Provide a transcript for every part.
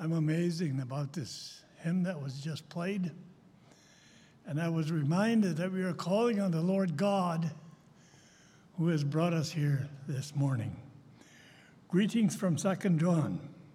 I'm amazing about this hymn that was just played. And I was reminded that we are calling on the Lord God who has brought us here this morning. Greetings from 2 John.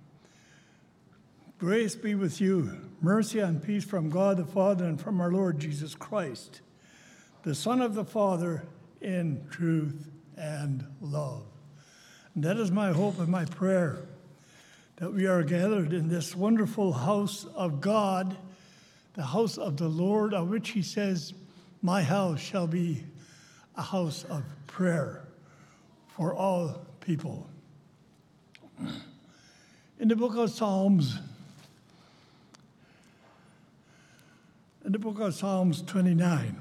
Grace be with you, mercy and peace from God the Father and from our Lord Jesus Christ, the Son of the Father in truth and love. And that is my hope and my prayer, that we are gathered in this wonderful house of God, the house of the Lord, of which he says, my house shall be a house of prayer for all people. In the book of Psalms 29,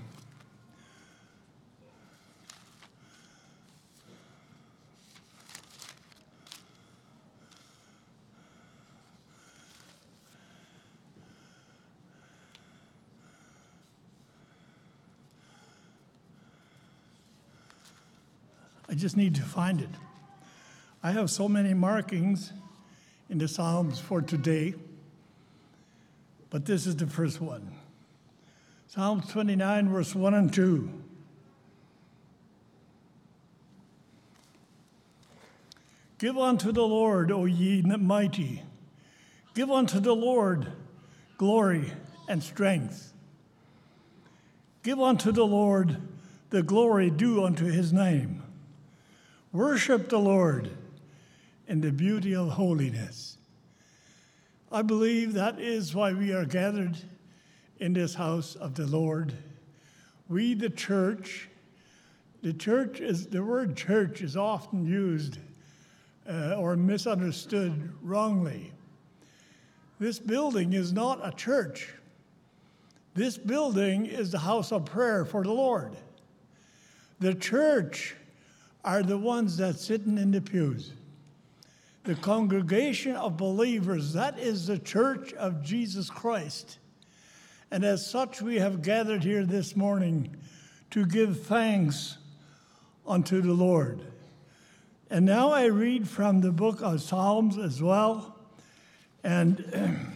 I just need to find it. I have so many markings in the Psalms for today, but this is the first one. Psalms 29, verse 1 and 2. Give unto the Lord, O ye mighty. Give unto the Lord glory and strength. Give unto the Lord the glory due unto his name. Worship the Lord in the beauty of holiness. I believe that is why we are gathered in this house of the Lord. We, the church, the word church is often used or misunderstood wrongly. This building is not a church. This building is the house of prayer for the Lord. The church are the ones that sitting in the pews. The congregation of believers, that is the church of Jesus Christ. And as such, we have gathered here this morning to give thanks unto the Lord. And now I read from the book of Psalms as well. And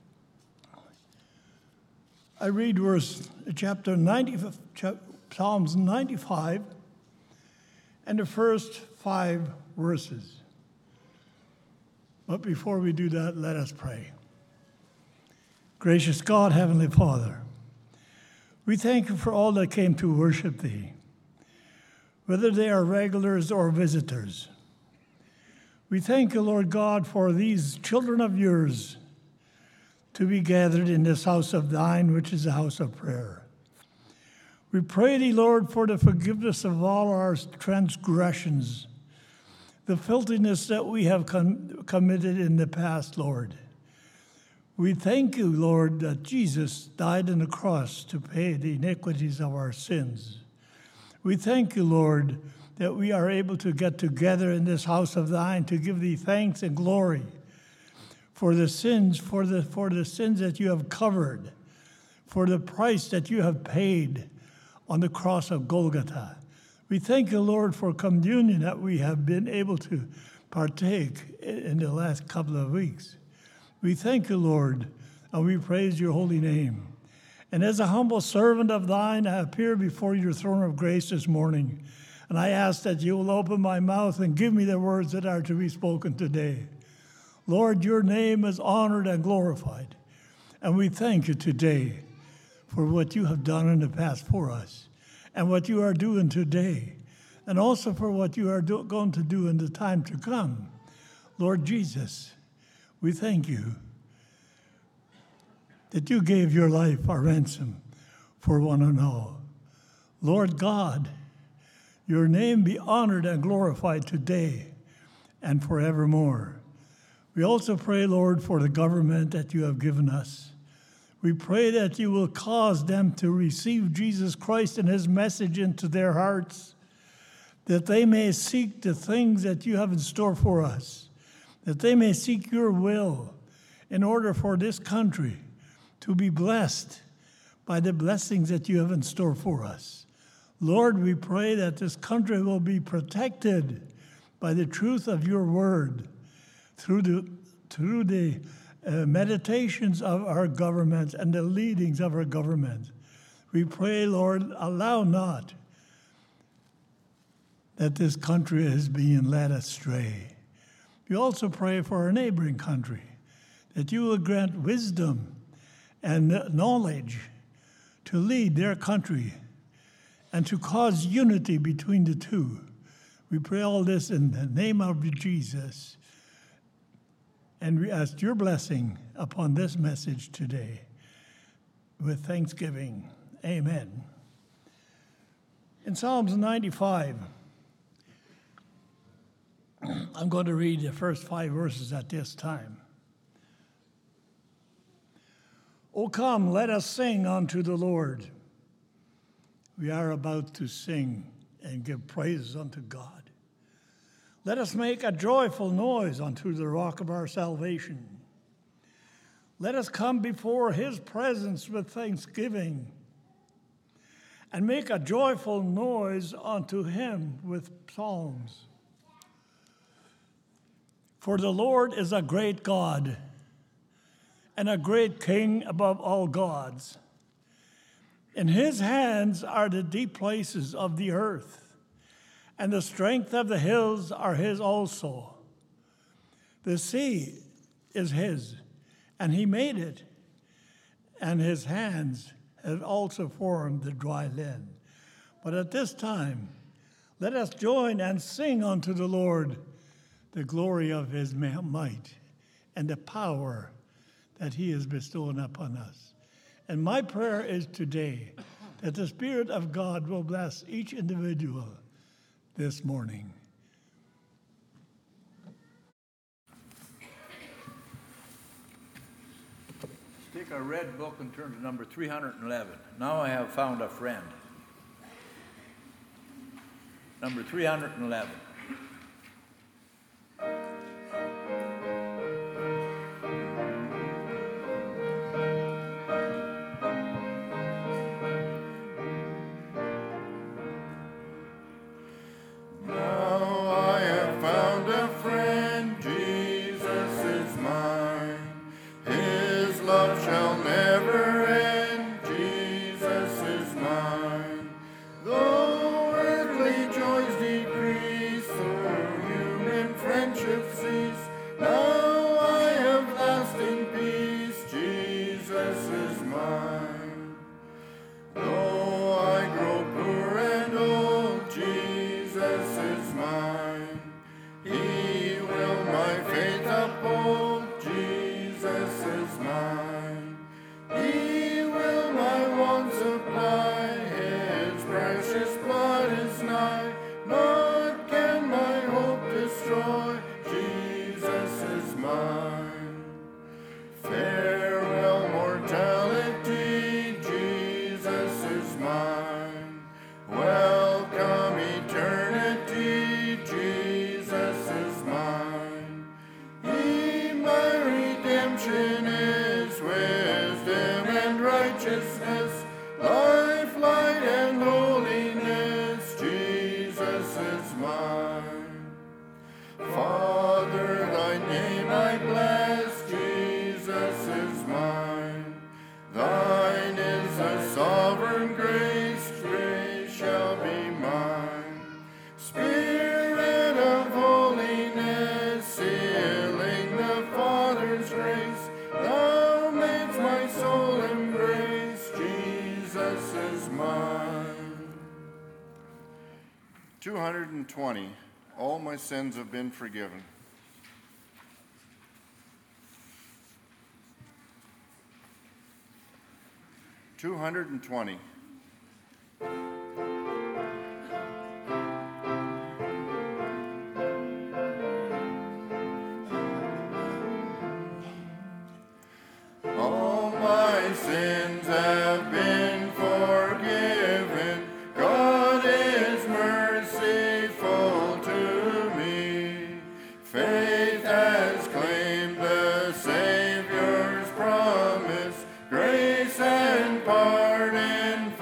I read chapter 90, Psalms 95, and the first 5 verses. But before we do that, let us pray. Gracious God, Heavenly Father, we thank you for all that came to worship thee, whether they are regulars or visitors. We thank you, Lord God, for these children of yours to be gathered in this house of thine, which is a house of prayer. We pray thee, Lord, for the forgiveness of all our transgressions, the filthiness that we have committed in the past, Lord. We thank you, Lord, that Jesus died on the cross to pay the iniquities of our sins. We thank you, Lord, that we are able to get together in this house of thine to give thee thanks and glory for the sins, for the sins that you have covered, for the price that you have paid on the cross of Golgotha. We thank you, Lord, for communion that we have been able to partake in the last couple of weeks. We thank you, Lord, and we praise your holy name. And as a humble servant of thine, I appear before your throne of grace this morning, and I ask that you will open my mouth and give me the words that are to be spoken today. Lord, your name is honored and glorified, and we thank you today for what you have done in the past for us, and what you are doing today, and also for what you are going to do in the time to come. Lord Jesus, we thank you that you gave your life a ransom for one and all. Lord God, your name be honored and glorified today and forevermore. We also pray, Lord, for the government that you have given us. We pray that you will cause them to receive Jesus Christ and his message into their hearts, that they may seek the things that you have in store for us, that they may seek your will in order for this country to be blessed by the blessings that you have in store for us. Lord, we pray that this country will be protected by the truth of your word through the meditations of our government and the leadings of our government. We pray, Lord, allow not that this country is being led astray. We also pray for our neighboring country, that you will grant wisdom and knowledge to lead their country and to cause unity between the two. We pray all this in the name of Jesus. And we ask your blessing upon this message today with thanksgiving. Amen. In Psalms 95, I'm going to read the first 5 verses at this time. O come, let us sing unto the Lord. We are about to sing and give praises unto God. Let us make a joyful noise unto the rock of our salvation. Let us come before his presence with thanksgiving and make a joyful noise unto him with psalms. For the Lord is a great God and a great King above all gods. In his hands are the deep places of the earth, and the strength of the hills are his also. The sea is his, and he made it, and his hands have also formed the dry land. But at this time, let us join and sing unto the Lord the glory of his might and the power that he has bestowed upon us. And my prayer is today that the Spirit of God will bless each individual this morning. Take our red book and turn to number 311. Now I have found a friend. Number 311. All my sins have been forgiven. 220. All my sins have been forgiven. God is merciful to me. Faith has claimed the Savior's promise. Grace and pardon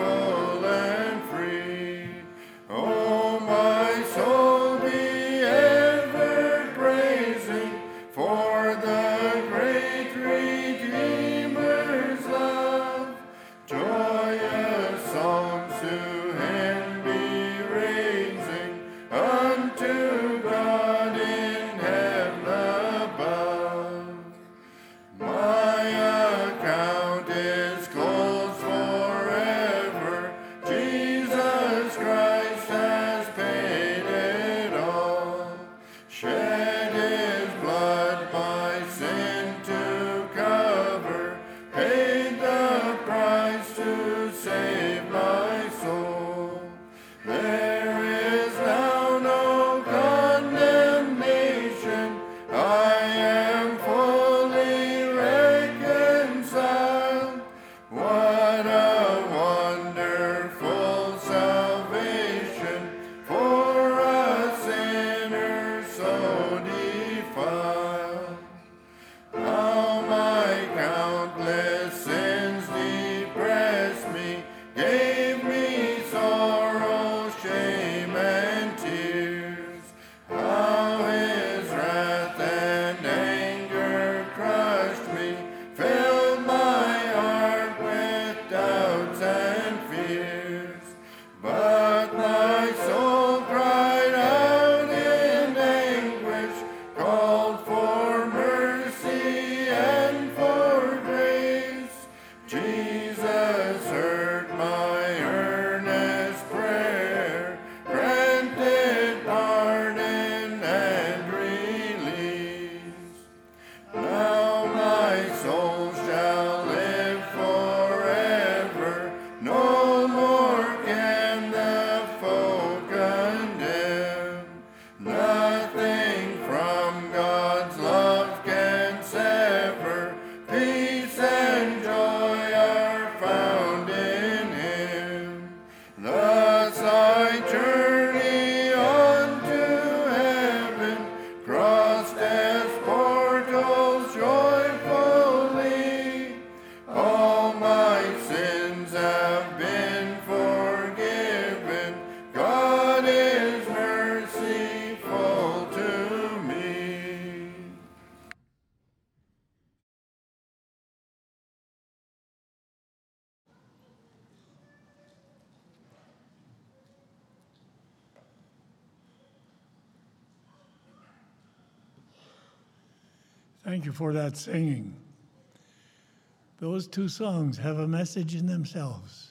Thank you for that singing. Those two songs have a message in themselves.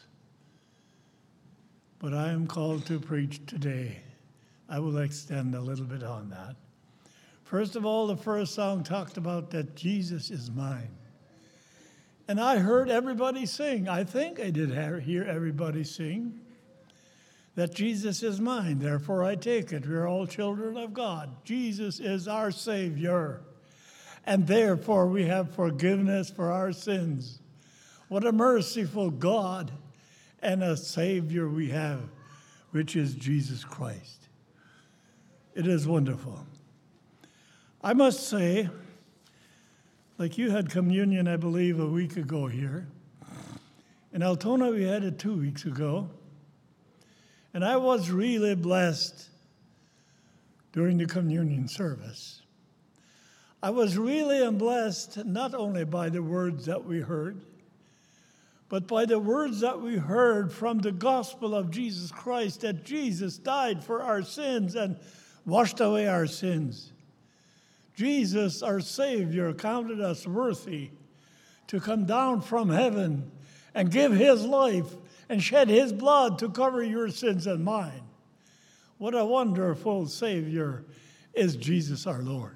But I am called to preach today. I will extend a little bit on that. First of all, the first song talked about that Jesus is mine. And I heard everybody sing. I think I did hear everybody sing that Jesus is mine. Therefore, I take it. We're all children of God. Jesus is our Savior. And therefore, we have forgiveness for our sins. What a merciful God and a Savior we have, which is Jesus Christ. It is wonderful. I must say, like you had communion, I believe, a week ago here. In Altona, we had it 2 weeks ago. And I was really blessed during the communion service. I was really blessed not only by the words that we heard, but by the words that we heard from the gospel of Jesus Christ, that Jesus died for our sins and washed away our sins. Jesus, our Savior, counted us worthy to come down from heaven and give his life and shed his blood to cover your sins and mine. What a wonderful Savior is Jesus our Lord.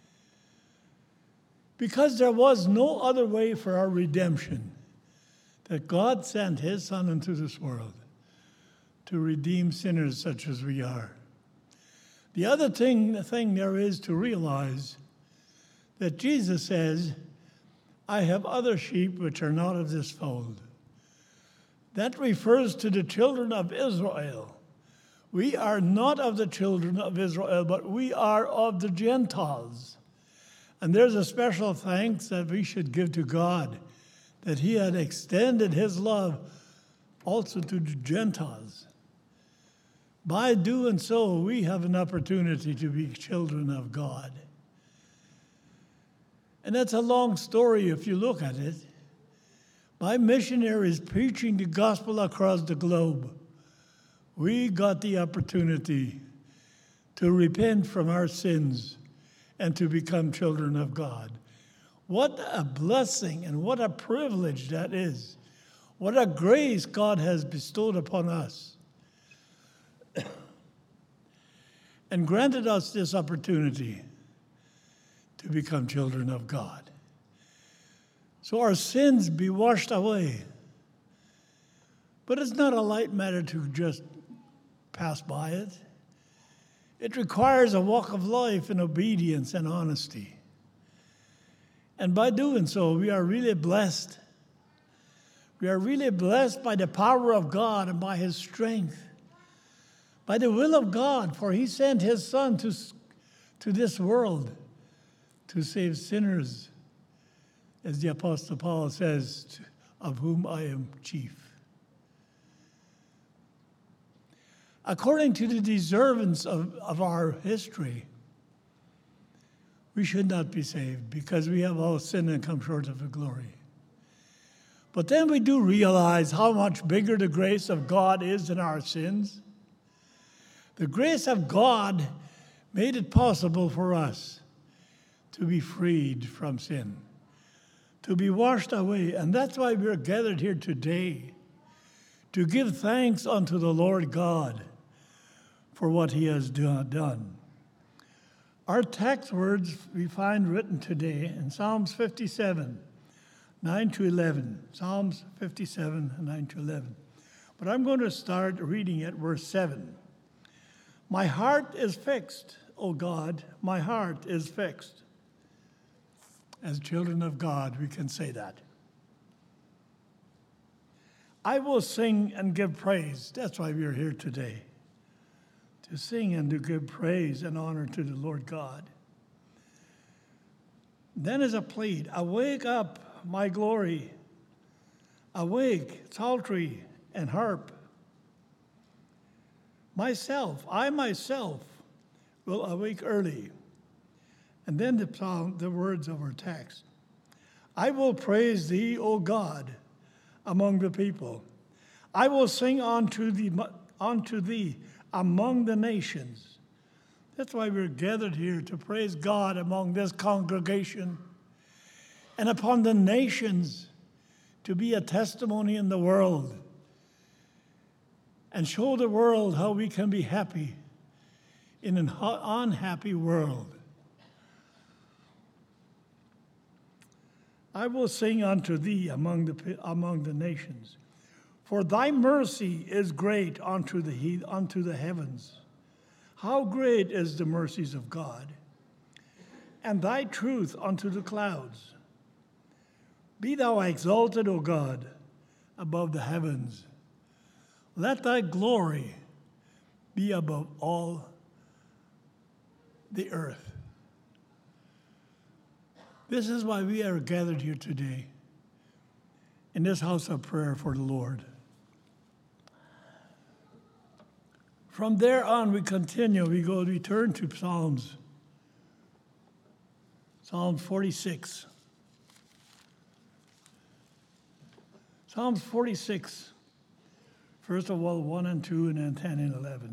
Because there was no other way for our redemption, that God sent his Son into this world to redeem sinners such as we are. The other thing there is to realize that Jesus says, I have other sheep which are not of this fold. That refers to the children of Israel. We are not of the children of Israel, but we are of the Gentiles. And there's a special thanks that we should give to God, that he had extended his love also to the Gentiles. By doing so, we have an opportunity to be children of God. And that's a long story if you look at it. By missionaries preaching the gospel across the globe, we got the opportunity to repent from our sins and to become children of God. What a blessing and what a privilege that is. What a grace God has bestowed upon us and granted us this opportunity to become children of God. So our sins be washed away. But it's not a light matter to just pass by it. It requires a walk of life in obedience and honesty. And by doing so, we are really blessed. We are really blessed by the power of God and by his strength, by the will of God, for he sent his Son to this world to save sinners, as the Apostle Paul says, of whom I am chief. According to the deservance of our history, we should not be saved because we have all sinned and come short of the glory. But then we do realize how much bigger the grace of God is than our sins. The grace of God made it possible for us to be freed from sin, to be washed away. And that's why we're gathered here today, to give thanks unto the Lord God for what he has done. Our text words we find written today in Psalms 57, 9 to 11. Psalms 57, 9 to 11. But I'm going to start reading at verse 7. My heart is fixed, O God, my heart is fixed. As children of God, we can say that. I will sing and give praise. That's why we're here today, to sing and to give praise and honor to the Lord God. Then is a plead, awake up, my glory. Awake, psaltery and harp. I myself will awake early. And then the words of our text. I will praise thee, O God, among the people. I will sing unto thee among the nations. That's why we're gathered here, to praise God among this congregation, and upon the nations to be a testimony in the world and show the world how we can be happy in an unhappy world. I will sing unto thee among the nations, for thy mercy is great unto the heavens. How great is the mercies of God, and thy truth unto the clouds. Be thou exalted, O God, above the heavens. Let thy glory be above all the earth. This is why we are gathered here today in this house of prayer for the Lord. From there on, we continue. We turn to Psalms 46. Psalms 46, first of all, 1 and 2, and then 10 and 11.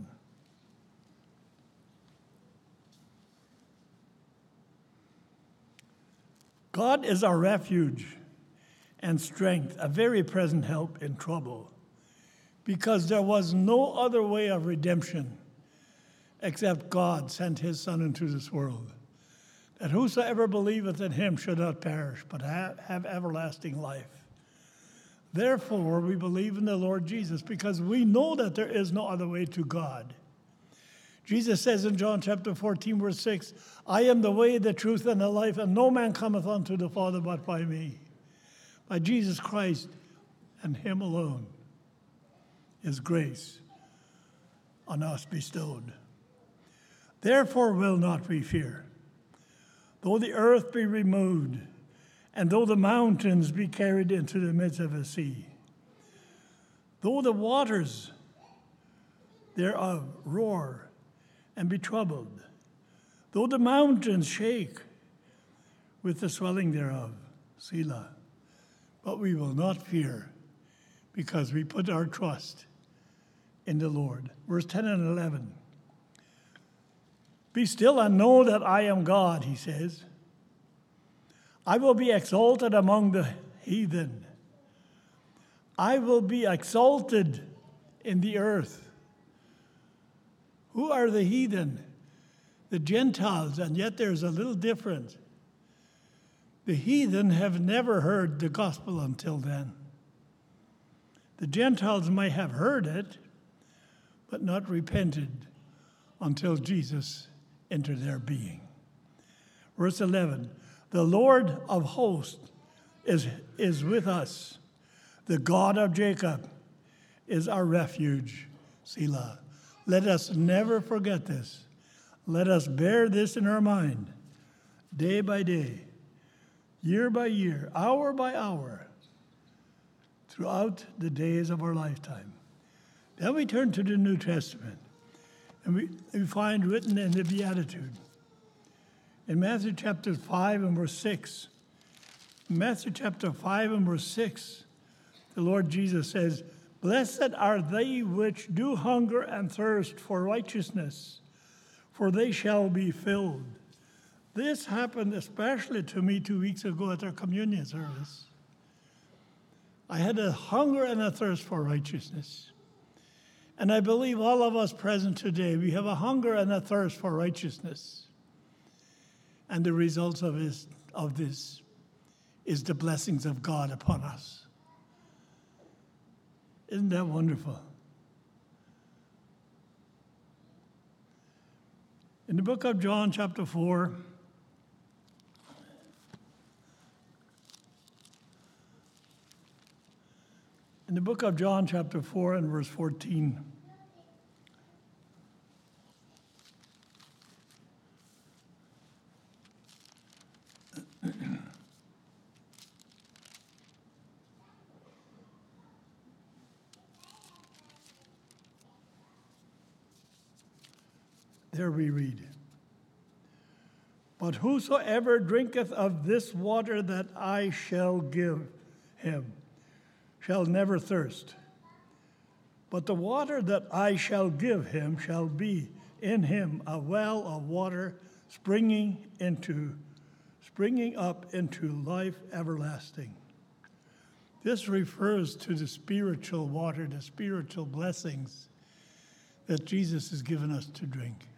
God is our refuge and strength, a very present help in trouble, because there was no other way of redemption except God sent his Son into this world, that whosoever believeth in him should not perish, but have everlasting life. Therefore, we believe in the Lord Jesus, because we know that there is no other way to God. Jesus says in John chapter 14, verse 6, I am the way, the truth, and the life, and no man cometh unto the Father but by me. By Jesus Christ and him alone is grace on us bestowed. Therefore will not we fear, though the earth be removed, and though the mountains be carried into the midst of the sea, though the waters thereof roar and be troubled, though the mountains shake with the swelling thereof, Selah. But we will not fear, because we put our trust in the Lord. Verse 10 and 11. Be still and know that I am God, he says. I will be exalted among the heathen. I will be exalted in the earth. Who are the heathen? The Gentiles, and yet there's a little difference. The heathen have never heard the gospel until then. The Gentiles might have heard it, but not repented until Jesus entered their being. Verse 11, the Lord of hosts is with us. The God of Jacob is our refuge, Selah. Let us never forget this. Let us bear this in our mind, day by day, year by year, hour by hour, throughout the days of our lifetime. Then we turn to the New Testament, and we find written in the Beatitude, in Matthew chapter 5 and verse 6. In Matthew chapter 5 and verse 6, the Lord Jesus says, Blessed are they which do hunger and thirst for righteousness, for they shall be filled. This happened especially to me 2 weeks ago at our communion service. I had a hunger and a thirst for righteousness. And I believe all of us present today, we have a hunger and a thirst for righteousness. And the results of this is the blessings of God upon us. Isn't that wonderful? In the book of John, chapter 4, in the book of John, chapter 4 and verse 14, there we read, But whosoever drinketh of this water that I shall give him shall never thirst. But the water that I shall give him shall be in him a well of water springing bringing up into life everlasting. This refers to the spiritual water, the spiritual blessings that Jesus has given us to drink.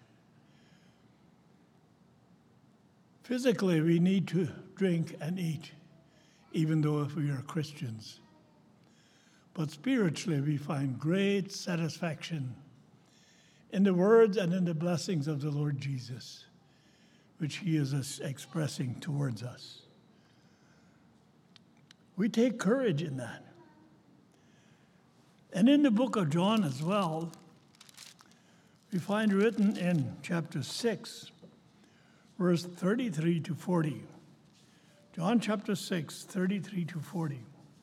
Physically, we need to drink and eat, even though if we are Christians. But spiritually, we find great satisfaction in the words and in the blessings of the Lord Jesus, which he is expressing towards us. We take courage in that. And in the book of John as well, we find written in chapter 6, verse 33 to 40. John chapter 6, 33 to 40.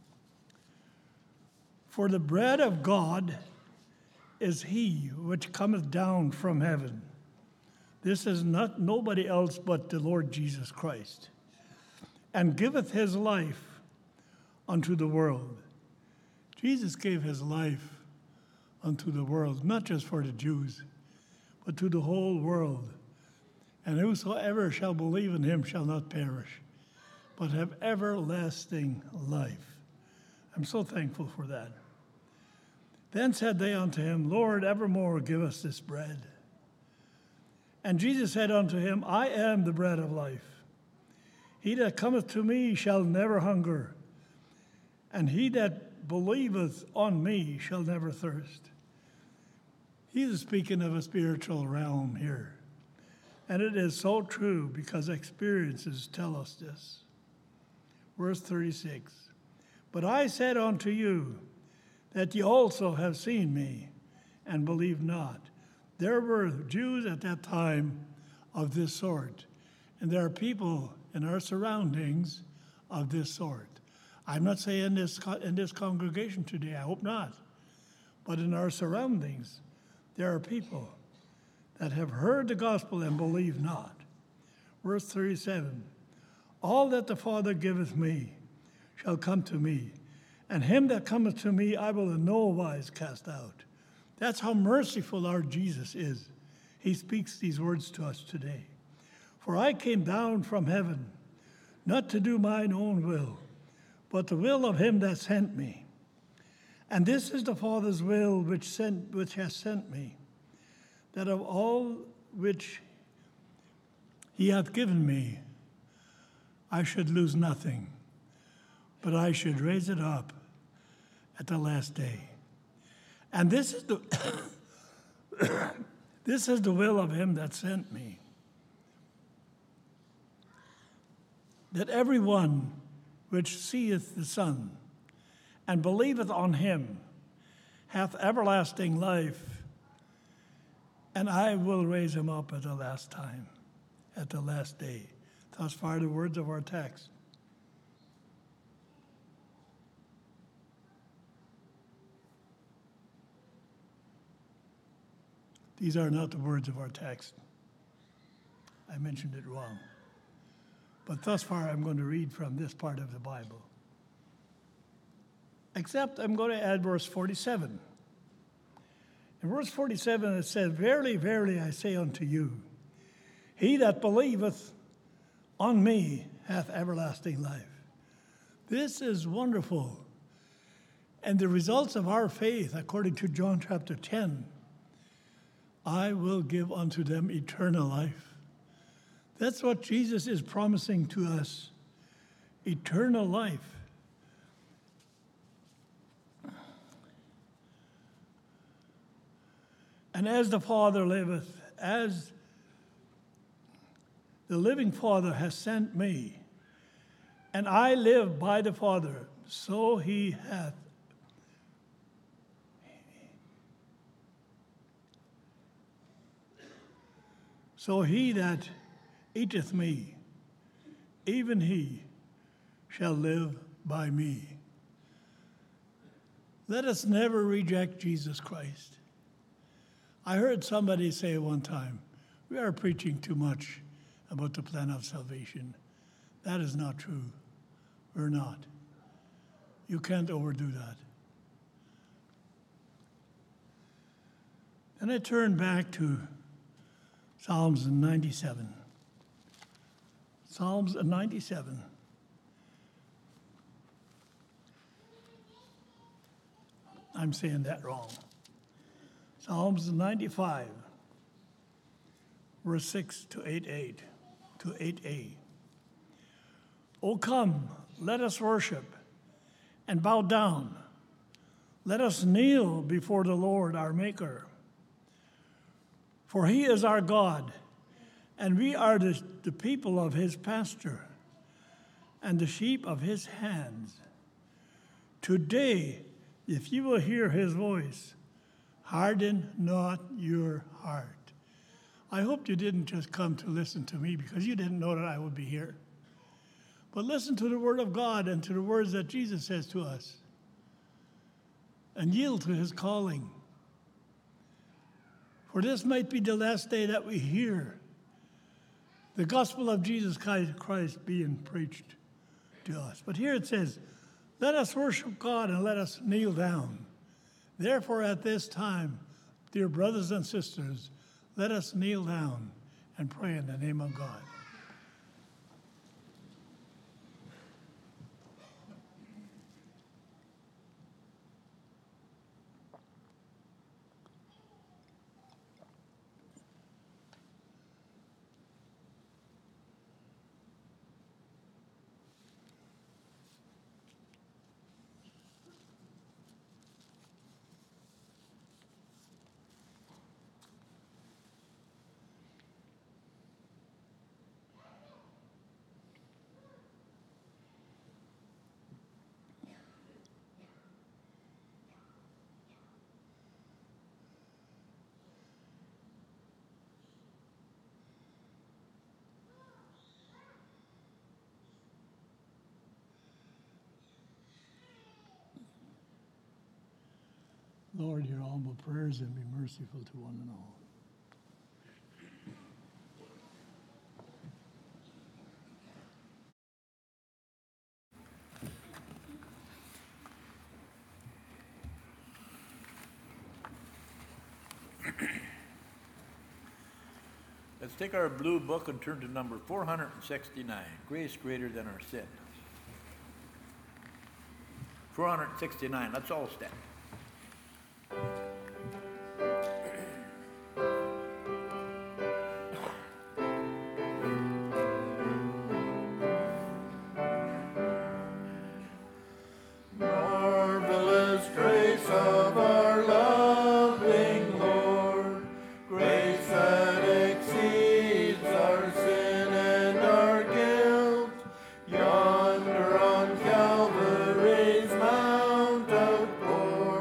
For the bread of God is he which cometh down from heaven. This is not nobody else but the Lord Jesus Christ, and giveth his life unto the world. Jesus gave his life unto the world, not just for the Jews, but to the whole world. And whosoever shall believe in him shall not perish, but have everlasting life. I'm so thankful for that. Then said they unto him, Lord, evermore give us this bread. And Jesus said unto him, I am the bread of life. He that cometh to me shall never hunger, and he that believeth on me shall never thirst. He is speaking of a spiritual realm here. And it is so true because experiences tell us this. Verse 36, But I said unto you that ye also have seen me and believe not. There were Jews at that time of this sort, and there are people in our surroundings of this sort. I'm not saying in this congregation today, I hope not, but in our surroundings, there are people that have heard the gospel and believe not. Verse 37, All that the Father giveth me shall come to me, and him that cometh to me I will in no wise cast out. That's how merciful our Jesus is. He speaks these words to us today. For I came down from heaven, not to do mine own will, but the will of him that sent me. And this is the Father's will which has sent me, that of all which he hath given me, I should lose nothing, but I should raise it up at the last day. And this is the this is the will of him that sent me, that every one which seeth the Son and believeth on him hath everlasting life, and I will raise him up at the last time, at the last day. Thus far the words of our text. These are not the words of our text. I mentioned it wrong. But thus far I'm going to read from this part of the Bible. Except I'm going to add verse 47. In verse 47 it says, Verily, verily, I say unto you, he that believeth on me hath everlasting life. This is wonderful. And the results of our faith, according to John chapter 10, I will give unto them eternal life. That's what Jesus is promising to us, eternal life. And as the Father liveth, as the living Father has sent me, and I live by the Father, so he hath. So he that eateth me, even he shall live by me. Let us never reject Jesus Christ. I heard somebody say one time, we are preaching too much about the plan of salvation. That is not true. We're not. You can't overdo that. And I turn back to Psalms 97. Psalms 97. I'm saying that wrong. Psalms 95, verse 6 to 8a. O come, let us worship and bow down. Let us kneel before the Lord our Maker. For he is our God, and we are the people of his pasture and the sheep of his hands. Today, if you will hear his voice, harden not your heart. I hope you didn't just come to listen to me because you didn't know that I would be here. But listen to the word of God and to the words that Jesus says to us, and yield to his calling. For this might be the last day that we hear the gospel of Jesus Christ being preached to us. But here it says, let us worship God and let us kneel down. Therefore, at this time, dear brothers and sisters, let us kneel down and pray in the name of God. Lord, hear all my prayers and be merciful to one and all. Let's take our blue book and turn to number 469, Grace Greater Than Our Sin. 469, let's all stand. Marvelous grace of our loving Lord, grace that exceeds our sin and our guilt. Yonder on Calvary's mount outpoured,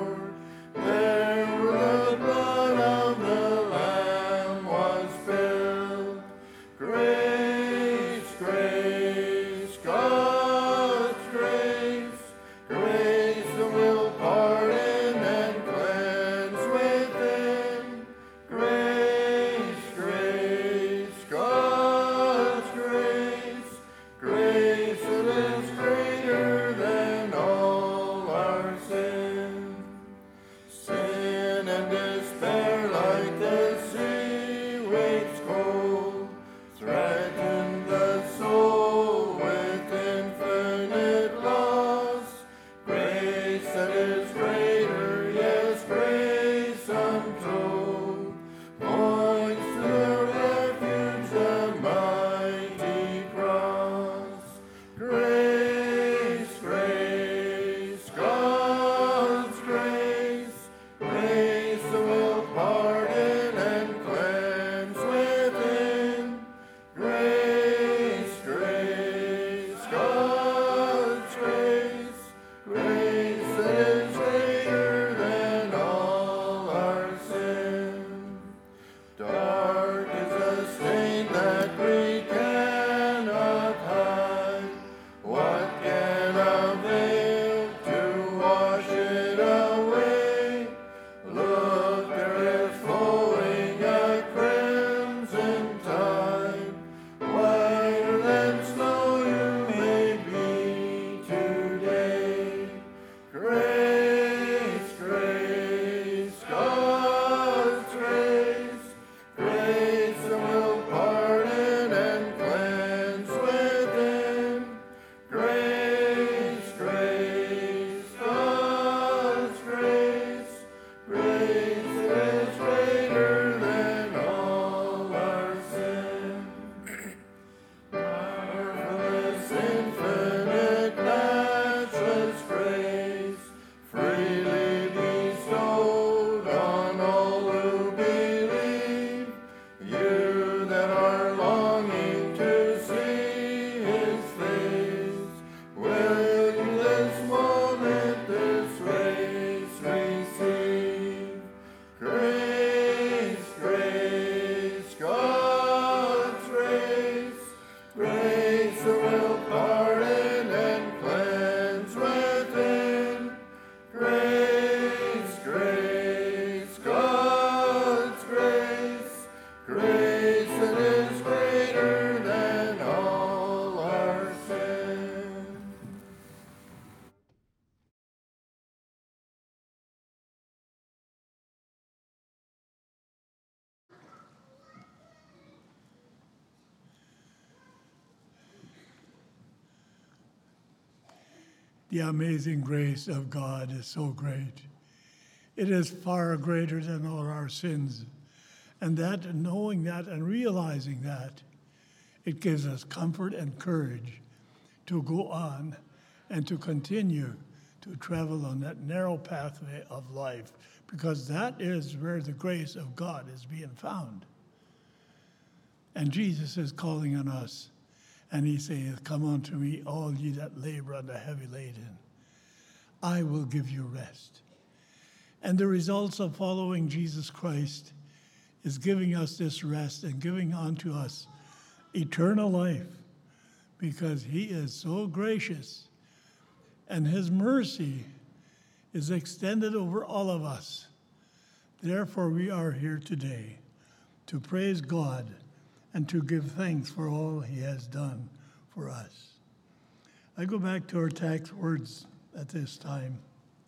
The amazing grace of God is so great. It is far greater than all our sins. And that, knowing that and realizing that, it gives us comfort and courage to go on and to continue to travel on that narrow pathway of life, because that is where the grace of God is being found. And Jesus is calling on us, and he says, "Come unto me, all ye that labor and are heavy laden. I will give you rest." And the results of following Jesus Christ is giving us this rest and giving unto us eternal life, because he is so gracious and his mercy is extended over all of us. Therefore, we are here today to praise God and to give thanks for all he has done for us. I go back to our text words at this time.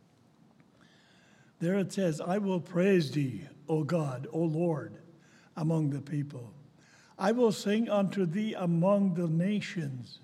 There it says, "I will praise thee, O God, O Lord, among the people. I will sing unto thee among the nations."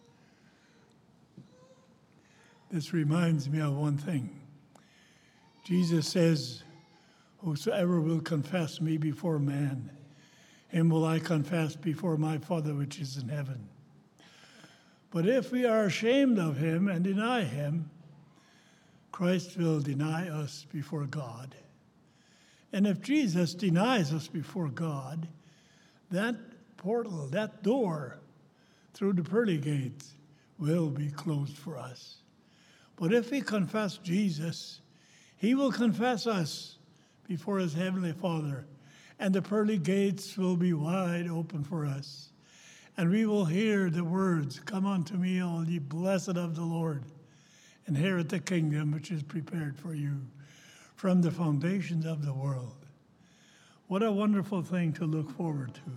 This reminds me of one thing. Jesus says, "Whosoever will confess me before man, him will I confess before my Father which is in heaven." But if we are ashamed of him and deny him, Christ will deny us before God. And if Jesus denies us before God, that portal, that door through the pearly gates will be closed for us. But if we confess Jesus, he will confess us before his heavenly Father, and the pearly gates will be wide open for us. And we will hear the words, "Come unto me, all ye blessed of the Lord, inherit the kingdom which is prepared for you from the foundations of the world." What a wonderful thing to look forward to.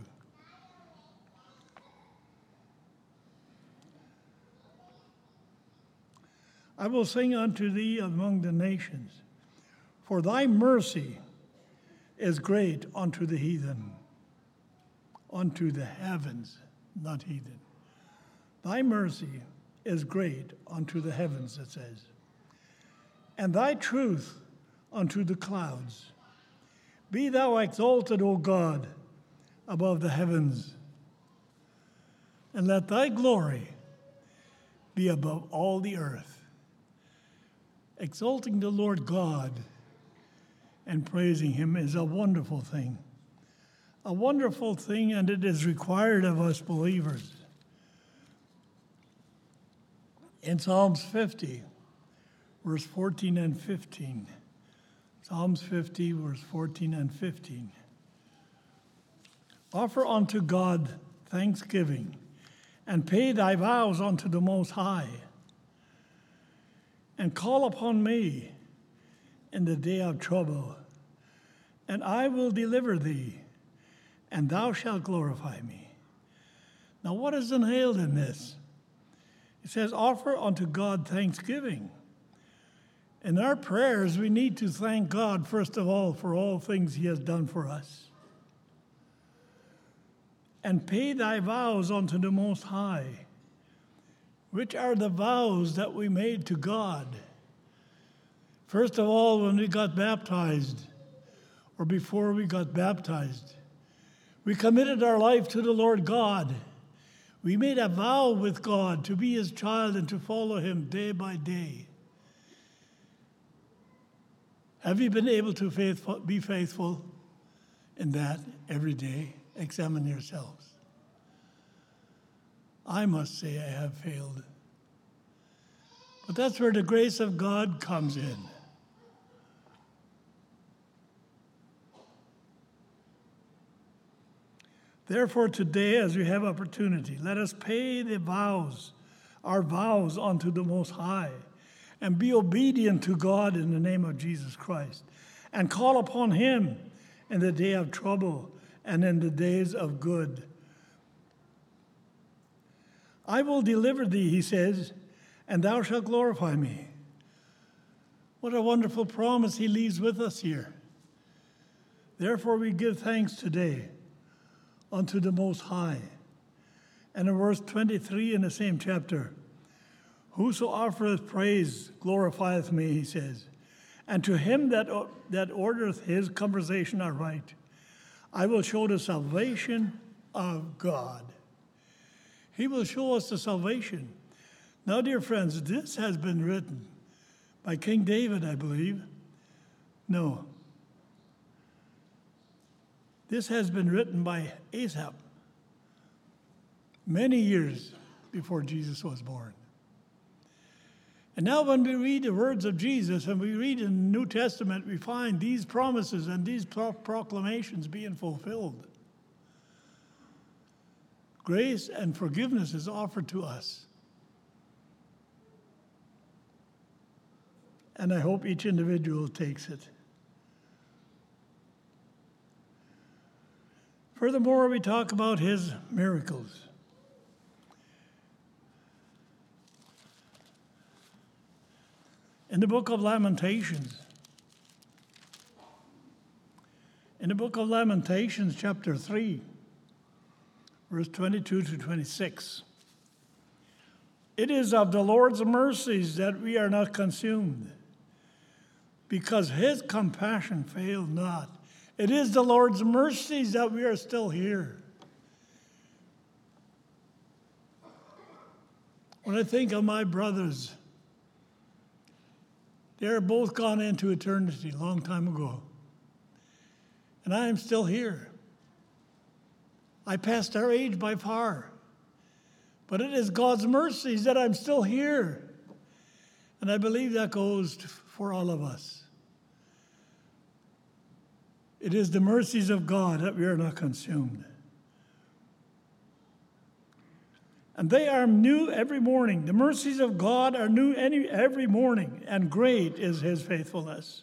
"I will sing unto thee among the nations, for thy mercy is great unto the heathen," unto the heavens, not heathen. "Thy mercy is great unto the heavens," it says, "and thy truth unto the clouds. Be thou exalted, O God, above the heavens, and let thy glory be above all the earth." Exalting the Lord God and praising him is a wonderful thing. A wonderful thing, and it is required of us believers. In Psalms 50, verse 14 and 15, Psalms 50, verse 14 and 15. "Offer unto God thanksgiving, and pay thy vows unto the Most High, and call upon me in the day of trouble, and I will deliver thee, and thou shalt glorify me." Now, what is inhaled in this? It says, offer unto God thanksgiving. In our prayers, we need to thank God, first of all, for all things he has done for us. "And pay thy vows unto the Most High," which are the vows that we made to God. First of all, when we got baptized, or before we got baptized, we committed our life to the Lord God. We made a vow with God to be his child and to follow him day by day. Have you been able to be faithful in that every day? Examine yourselves. I must say I have failed. But that's where the grace of God comes in. Therefore, today, as we have opportunity, let us pay our vows unto the Most High, and be obedient to God in the name of Jesus Christ, and call upon him in the day of trouble and in the days of good. "I will deliver thee," he says, "and thou shalt glorify me." What a wonderful promise he leaves with us here. Therefore, we give thanks today unto the Most High. And in verse 23 in the same chapter, Whoso offereth praise glorifieth me, he says. And to him that ordereth his conversation aright, I will show the salvation of God. He will show us the salvation. Now, dear friends, this has been written by King David, I believe. No. This has been written by Asaph many years before Jesus was born. And now when we read the words of Jesus and we read in the New Testament, we find these promises and these proclamations being fulfilled. Grace and forgiveness is offered to us. And I hope each individual takes it. Furthermore, we talk about his miracles. In the book of Lamentations, chapter 3, verse 22 to 26, it is of the Lord's mercies that we are not consumed, because his compassion failed not. It is the Lord's mercies that we are still here. When I think of my brothers, they're both gone into eternity a long time ago. And I am still here. I passed their age by far. But it is God's mercies that I'm still here. And I believe that goes for all of us. It is the mercies of God that we are not consumed. And they are new every morning. The mercies of God are new every morning, and great is his faithfulness.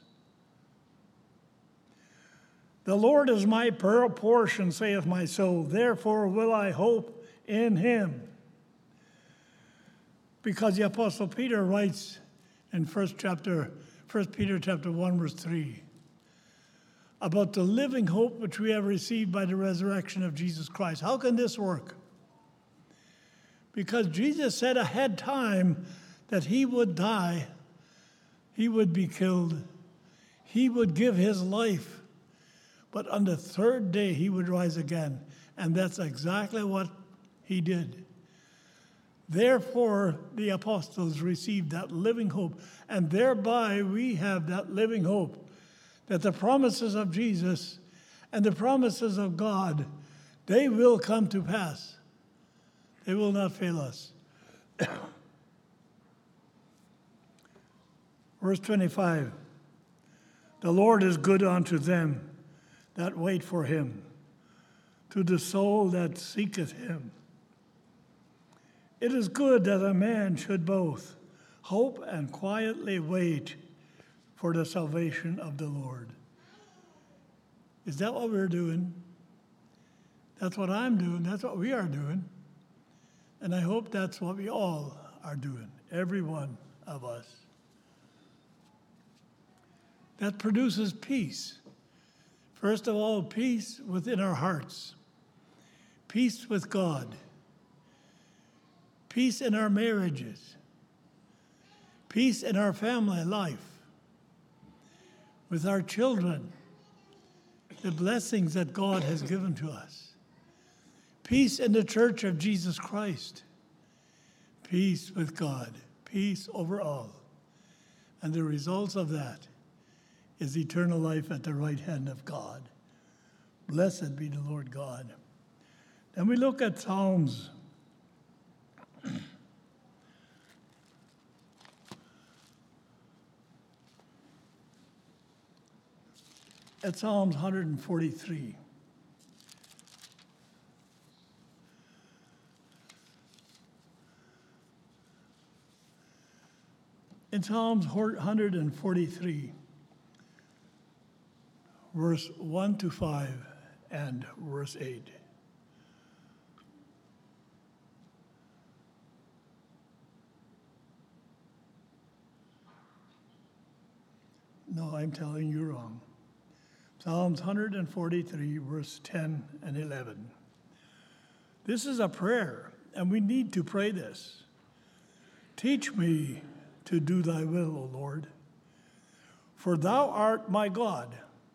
The Lord is my portion, saith my soul. Therefore will I hope in him. Because the Apostle Peter writes in 1 Peter chapter 1, verse 3, about the living hope which we have received by the resurrection of Jesus Christ. How can this work? Because Jesus said ahead time that he would die, he would be killed, he would give his life, but on the third day he would rise again. And that's exactly what he did. Therefore, the apostles received that living hope, and thereby we have that living hope that the promises of Jesus and the promises of God, they will come to pass. They will not fail us. Verse 25, the Lord is good unto them that wait for him, to the soul that seeketh him. It is good that a man should both hope and quietly wait for the salvation of the Lord. Is that what we're doing? That's what I'm doing. That's what we are doing. And I hope that's what we all are doing, every one of us. That produces peace. First of all, peace within our hearts, peace with God, peace in our marriages, peace in our family life, with our children, the blessings that God has given to us. Peace in the church of Jesus Christ. Peace with God. Peace over all. And the results of that is eternal life at the right hand of God. Blessed be the Lord God. Then we look at Psalms. At Psalms 143. In Psalms 143, verse 1 to 5 and verse 8. No, I'm telling you wrong. Psalms 143, verse 10 and 11. This is a prayer, and we need to pray this. Teach me to do thy will, O Lord, for thou art my God.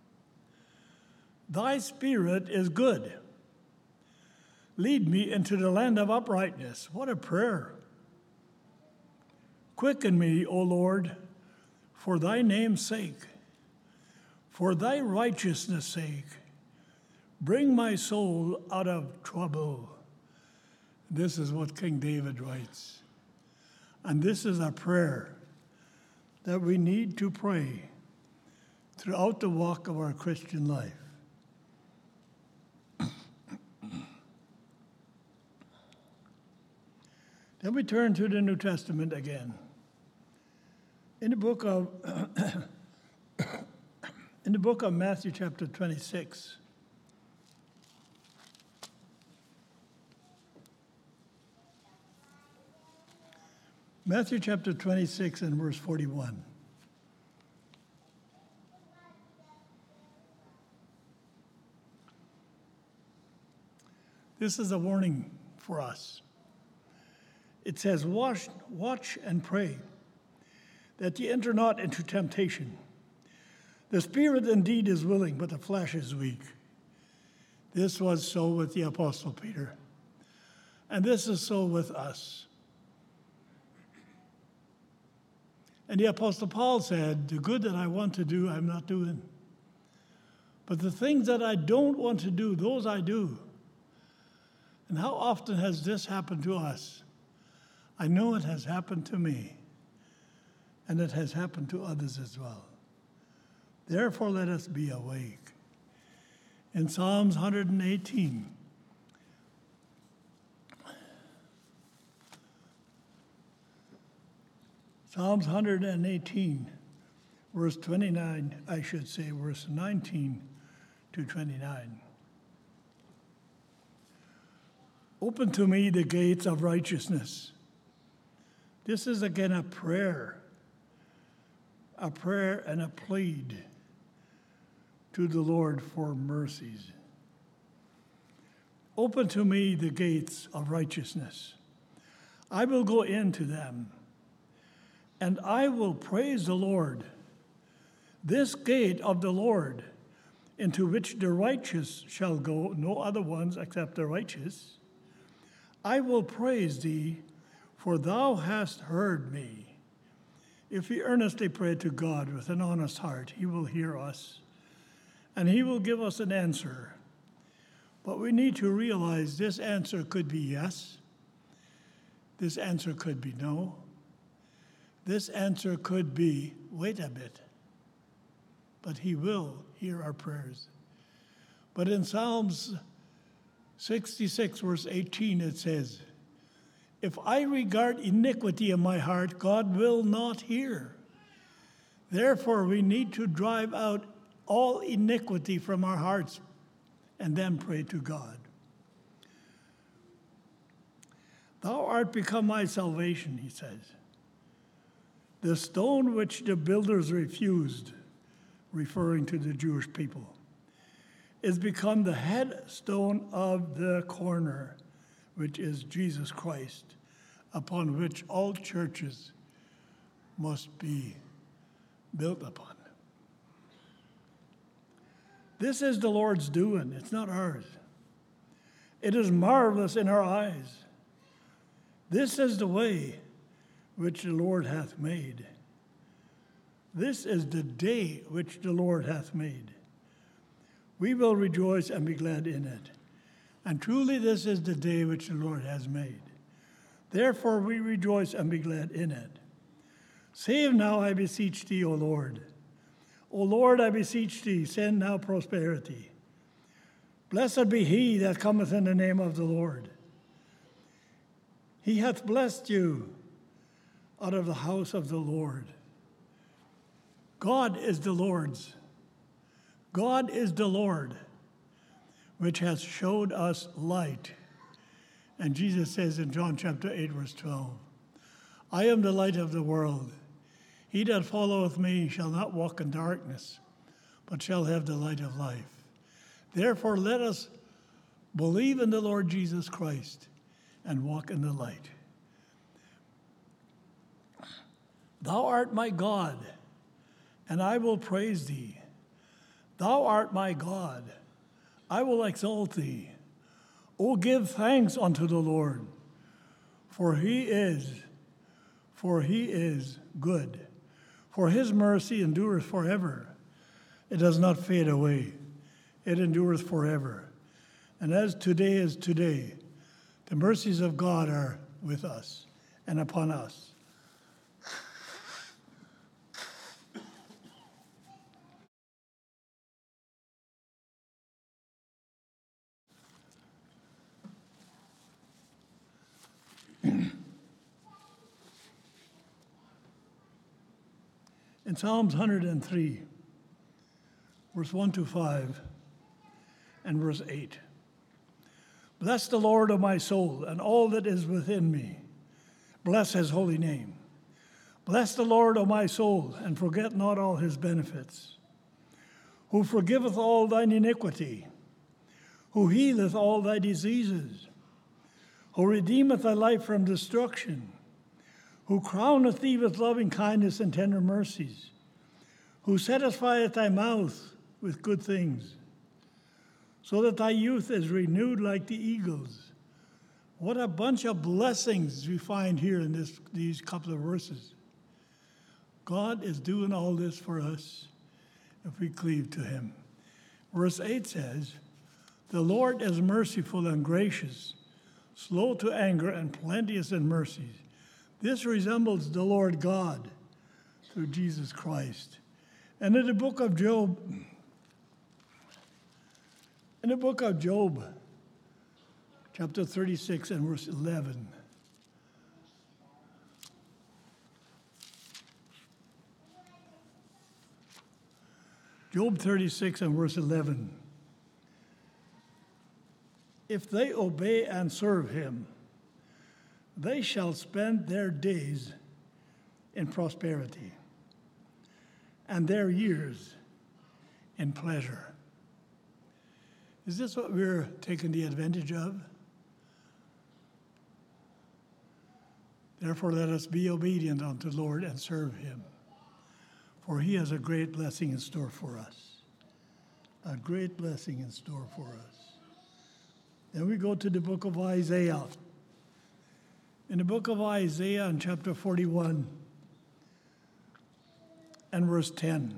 Thy spirit is good. Lead me into the land of uprightness. What a prayer. Quicken me, O Lord, for thy name's sake, for thy righteousness' sake. Bring my soul out of trouble. This is what King David writes. And this is a prayer that we need to pray throughout the walk of our Christian life. Then we turn to the New Testament again. In the book of Matthew chapter 26. Matthew chapter 26 and verse 41. This is a warning for us. It says, watch and pray, that ye enter not into temptation. The spirit indeed is willing, but the flesh is weak. This was so with the Apostle Peter. And this is so with us. And the Apostle Paul said, the good that I want to do, I'm not doing. But the things that I don't want to do, those I do. And how often has this happened to us? I know it has happened to me, and it has happened to others as well. Therefore, let us be awake. In Psalms 118, Psalms 118, verse 29, I should say, verse 19 to 29. Open to me the gates of righteousness. This is again a prayer and a plead to the Lord for mercies. Open to me the gates of righteousness. I will go into them, and I will praise the Lord. This gate of the Lord, into which the righteous shall go, no other ones except the righteous. I will praise thee, for thou hast heard me. If we earnestly pray to God with an honest heart, he will hear us, and he will give us an answer. But we need to realize this answer could be yes. This answer could be no. This answer could be, wait a bit. But he will hear our prayers. But in Psalms 66, verse 18, it says, if I regard iniquity in my heart, God will not hear. Therefore, we need to drive out all iniquity from our hearts and then pray to God. Thou art become my salvation, he says. The stone which the builders refused, referring to the Jewish people, is become the headstone of the corner, which is Jesus Christ, upon which all churches must be built upon. This is the Lord's doing, it's not ours. It is marvelous in our eyes. This is the way which the Lord hath made. This is the day which the Lord hath made. We will rejoice and be glad in it. And truly this is the day which the Lord has made. Therefore we rejoice and be glad in it. Save now, I beseech thee, O Lord. O Lord, I beseech thee, send now prosperity. Blessed be he that cometh in the name of the Lord. He hath blessed you out of the house of the Lord. God is the Lord's. God is the Lord, which has showed us light. And Jesus says in John chapter 8, verse 12, I am the light of the world. He that followeth me shall not walk in darkness, but shall have the light of life. Therefore, let us believe in the Lord Jesus Christ and walk in the light. Thou art my God, and I will praise thee. Thou art my God, I will exalt thee. O give thanks unto the Lord, for he is good. For his mercy endureth forever. It does not fade away. It endureth forever. And as today is today, the mercies of God are with us and upon us. In Psalms 103, verse 1 to 5, and verse 8. Bless the Lord, O my soul, and all that is within me. Bless his holy name. Bless the Lord, O my soul, and forget not all his benefits. Who forgiveth all thine iniquity, who healeth all thy diseases, who redeemeth thy life from destruction, who crowneth thee with loving kindness and tender mercies, who satisfieth thy mouth with good things, so that thy youth is renewed like the eagles. What a bunch of blessings we find here in these couple of verses. God is doing all this for us if we cleave to him. Verse 8 says, the Lord is merciful and gracious, slow to anger and plenteous in mercies. This resembles the Lord God through Jesus Christ. And in the book of Job, chapter 36 and verse 11, Job 36 and verse 11, if they obey and serve him, they shall spend their days in prosperity and their years in pleasure. Is this what we're taking the advantage of? Therefore, let us be obedient unto the Lord and serve him, for he has a great blessing in store for us. A great blessing in store for us. Then we go to the book of Isaiah. In the book of Isaiah, in chapter 41 and verse 10,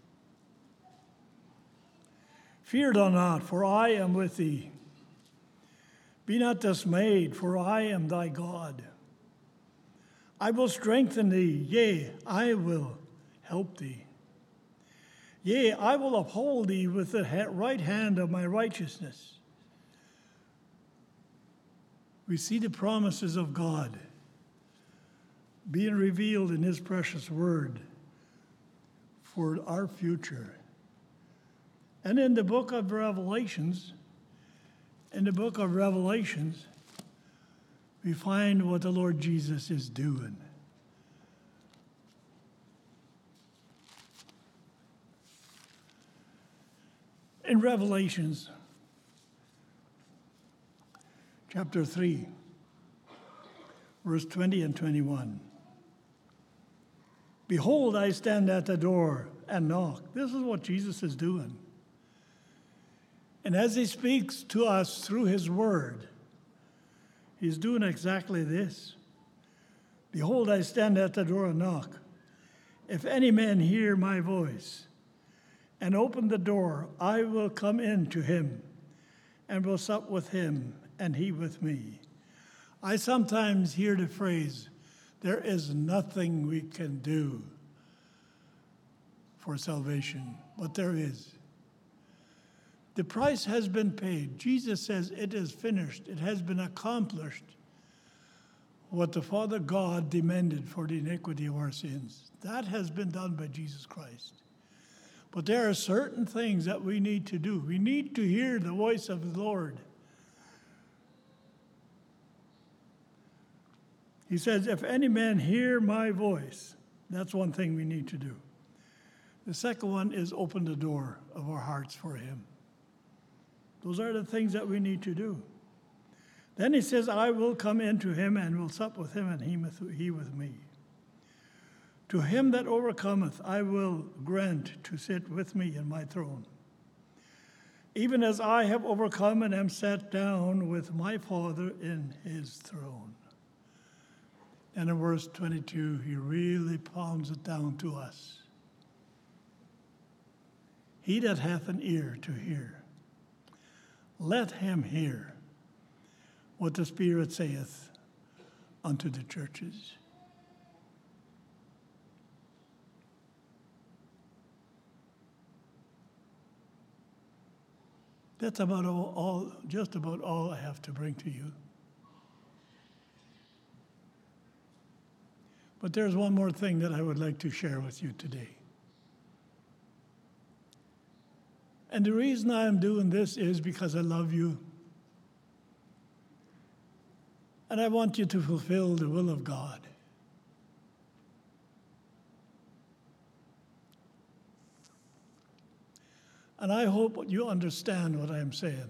fear thou not, for I am with thee. Be not dismayed, for I am thy God. I will strengthen thee, yea, I will help thee. Yea, I will uphold thee with the right hand of my righteousness. We see the promises of God being revealed in his precious word for our future. And in the book of Revelations, we find what the Lord Jesus is doing. In Revelations, chapter 3, verse 20 and 21. Behold, I stand at the door and knock. This is what Jesus is doing. And as he speaks to us through his word, he's doing exactly this. Behold, I stand at the door and knock. If any man hear my voice and open the door, I will come in to him and will sup with him and he with me. I sometimes hear the phrase, there is nothing we can do for salvation, but there is. The price has been paid. Jesus says it is finished. It has been accomplished what the Father God demanded for the iniquity of our sins. That has been done by Jesus Christ. But there are certain things that we need to do. We need to hear the voice of the Lord. He says, if any man hear my voice, that's one thing we need to do. The second one is open the door of our hearts for him. Those are the things that we need to do. Then he says, I will come into him and will sup with him and he with me. To him that overcometh, I will grant to sit with me in my throne, even as I have overcome and am sat down with my Father in his throne. And in verse 22, he really pounds it down to us. He that hath an ear to hear, let him hear what the Spirit saith unto the churches. That's about just about all I have to bring to you. But there's one more thing that I would like to share with you today. And the reason I am doing this is because I love you. And I want you to fulfill the will of God. And I hope you understand what I am saying.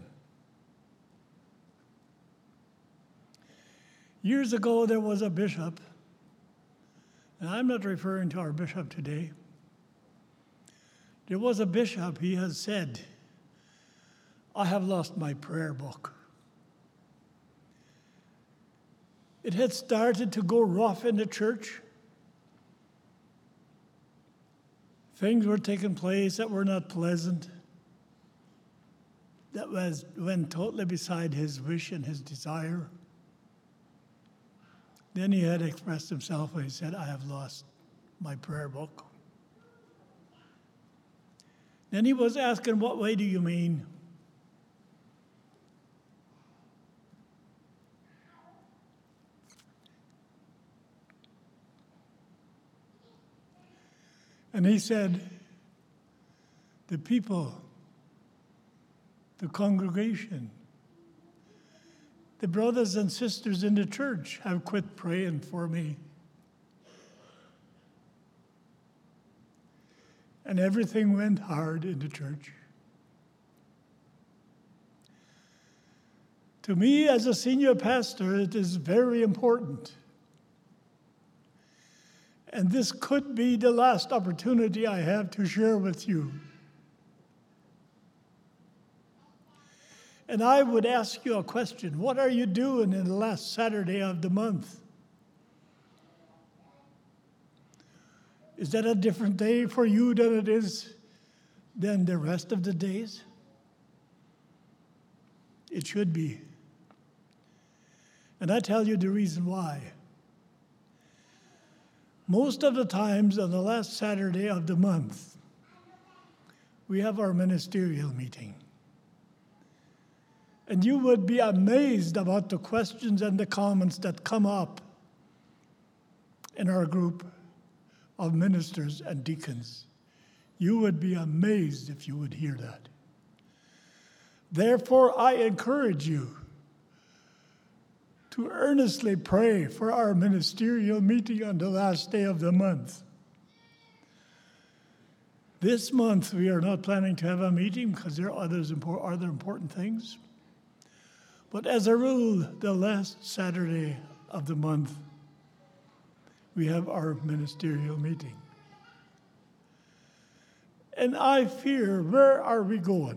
Years ago, there was a bishop, and I'm not referring to our bishop today. There was a bishop, he has said, I have lost my prayer book. It had started to go rough in the church. Things were taking place that were not pleasant. That went totally beside his wish and his desire. Then he had expressed himself and he said, I have lost my prayer book. Then he was asking, what way do you mean? And he said, the people, the congregation, the brothers and sisters in the church have quit praying for me. And everything went hard in the church. To me, as a senior pastor, it is very important. And this could be the last opportunity I have to share with you. And I would ask you a question. What are you doing in the last Saturday of the month? Is that a different day for you than it is than the rest of the days? It should be. And I tell you the reason why. Most of the times on the last Saturday of the month, we have our ministerial meeting. And you would be amazed about the questions and the comments that come up in our group of ministers and deacons. You would be amazed if you would hear that. Therefore, I encourage you to earnestly pray for our ministerial meeting on the last day of the month. This month, we are not planning to have a meeting because there are other important things. But as a rule, the last Saturday of the month, we have our ministerial meeting. And I fear, where are we going?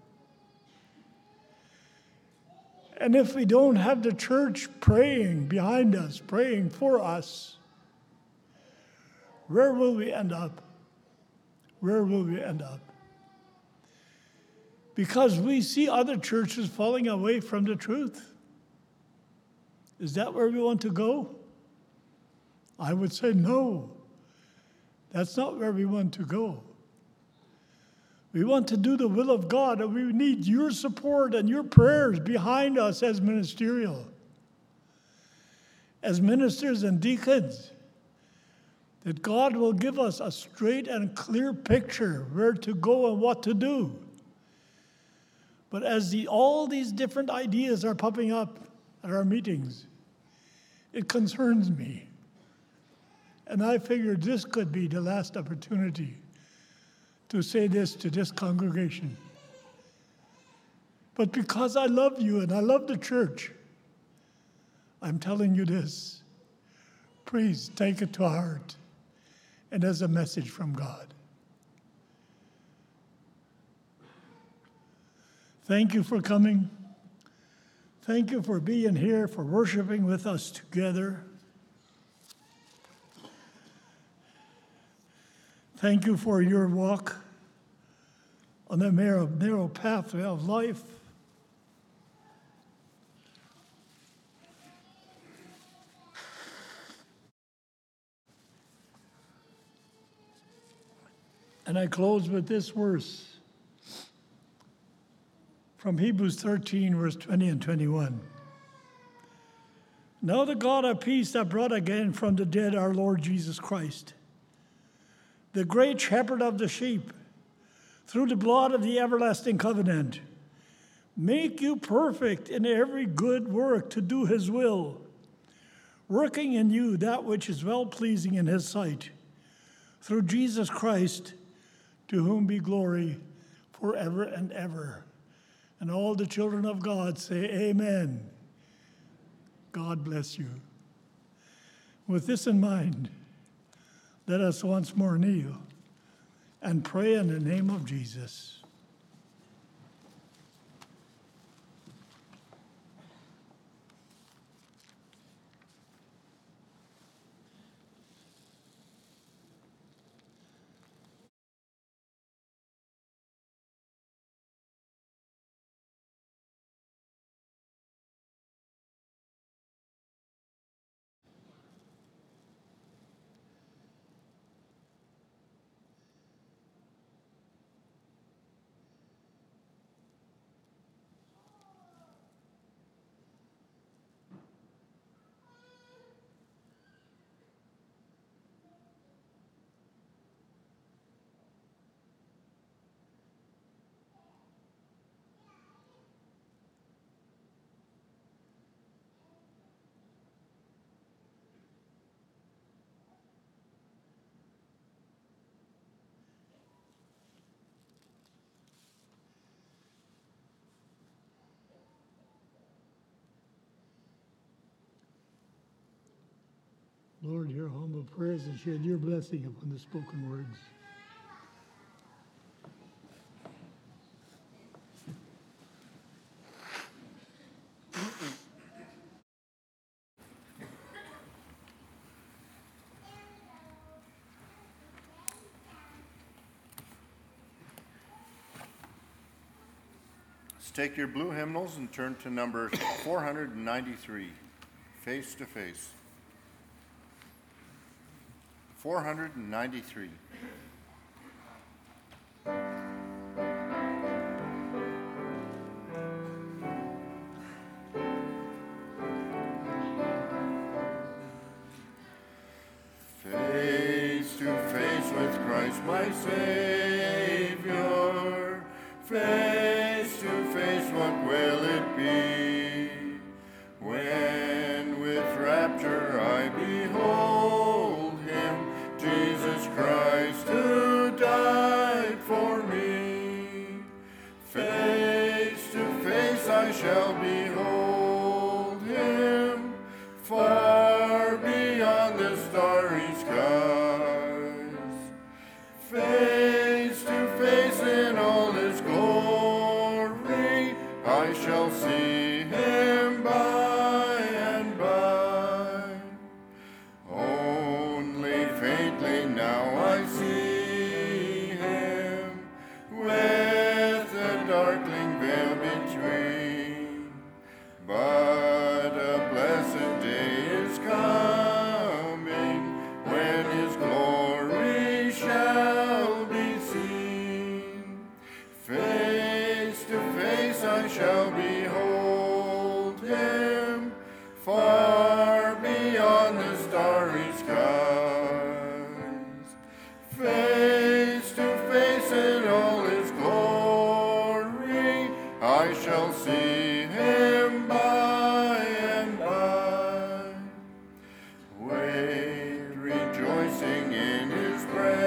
And if we don't have the church praying behind us, praying for us, where will we end up? Where will we end up? Because we see other churches falling away from the truth. Is that where we want to go? I would say no. That's not where we want to go. We want to do the will of God, and we need your support and your prayers behind us as ministerial, as ministers and deacons, that God will give us a straight and clear picture where to go and what to do. But as all these different ideas are popping up at our meetings, it concerns me. And I figured this could be the last opportunity to say this to this congregation. But because I love you and I love the church, I'm telling you this. Please take it to heart and as a message from God. Thank you for coming. Thank you for being here, for worshiping with us together. Thank you for your walk on the narrow pathway of life. And I close with this verse from Hebrews 13, verse 20 and 21. Now the God of peace that brought again from the dead our Lord Jesus Christ, the great shepherd of the sheep, through the blood of the everlasting covenant, make you perfect in every good work to do his will, working in you that which is well-pleasing in his sight, through Jesus Christ, to whom be glory forever and ever. And all the children of God say, Amen. God bless you. With this in mind, let us once more kneel and pray in the name of Jesus. Lord, your humble prayers and shed your blessing upon the spoken words. Let's take your blue hymnals and turn to number 493, Face to Face. 493. Face to face with Christ my Savior, face to face, what will it be when with rapture I behold Him, Jesus Christ who died for me? Face to face I shall behold Him, far beyond the starry skies. Face to face in all His glory, I shall see Him by and by. Only faintly now I see Him, with a darkling veil between. But a blessed day is coming, when His glory shall be seen. Face to face I shall behold Him, far beyond the starry skies. Face to face in all His glory, I shall see Him by and by. Wait, rejoicing in His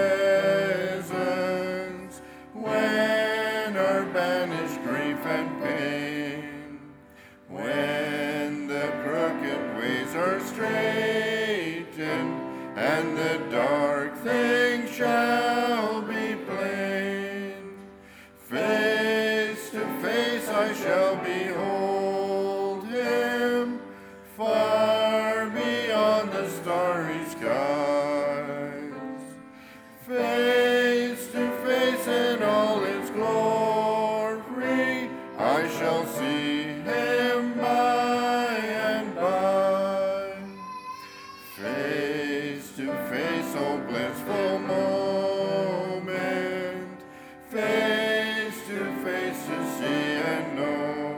presence, when are banished grief and pain, when the crooked ways are straightened and the dark things face I shall behold him, far beyond the starry skies. Face to face in all his glory, I shall see him by and by. Face to face, oh blissful moment, face to face to see and know,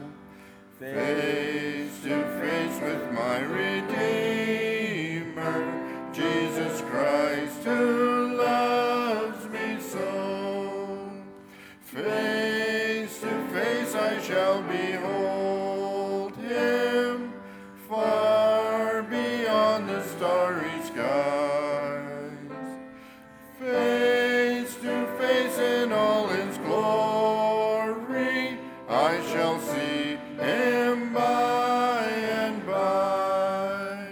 face to face with my Redeemer, Jesus Christ, who loves me so. Face to face I shall behold him, far beyond the starry skies. Face to face in all his glory, I shall see him by and by.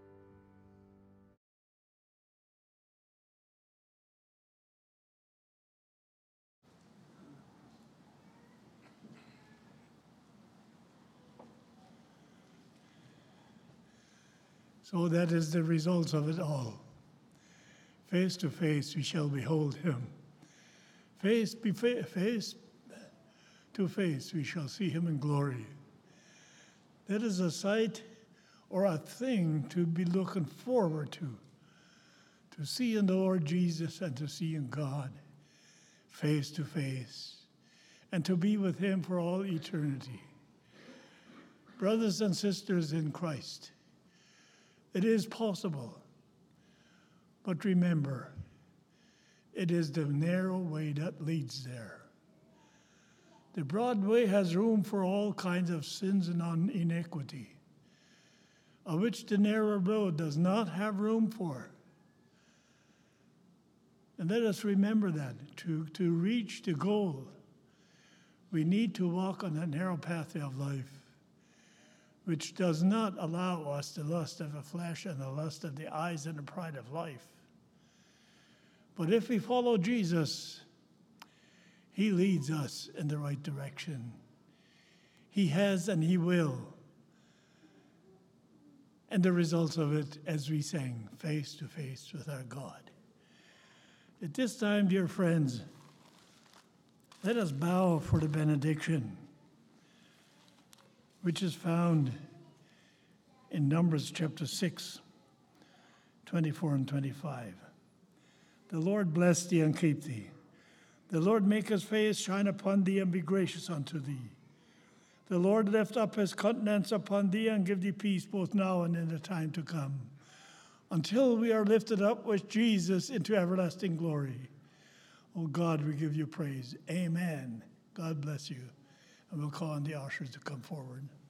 So that is the result of it all. Face to face we shall behold him. Face to face we shall see him in glory. That is a sight or a thing to be looking forward to see in the Lord Jesus and to see in God face to face, and to be with him for all eternity. Brothers and sisters in Christ, it is possible, but remember, it is the narrow way that leads there. The broad way has room for all kinds of sins and iniquity, of which the narrow road does not have room for. And let us remember that to reach the goal, we need to walk on that narrow pathway of life, which does not allow us the lust of the flesh and the lust of the eyes and the pride of life. But if we follow Jesus, he leads us in the right direction. He has and he will. And the results of it, as we sang, face to face with our God. At this time, dear friends, let us bow for the benediction, which is found in Numbers chapter 6, 24 and 25. The Lord bless thee and keep thee. The Lord make his face shine upon thee and be gracious unto thee. The Lord lift up his countenance upon thee and give thee peace both now and in the time to come, until we are lifted up with Jesus into everlasting glory. Oh God, we give you praise. Amen. God bless you. And we'll call on the ushers to come forward.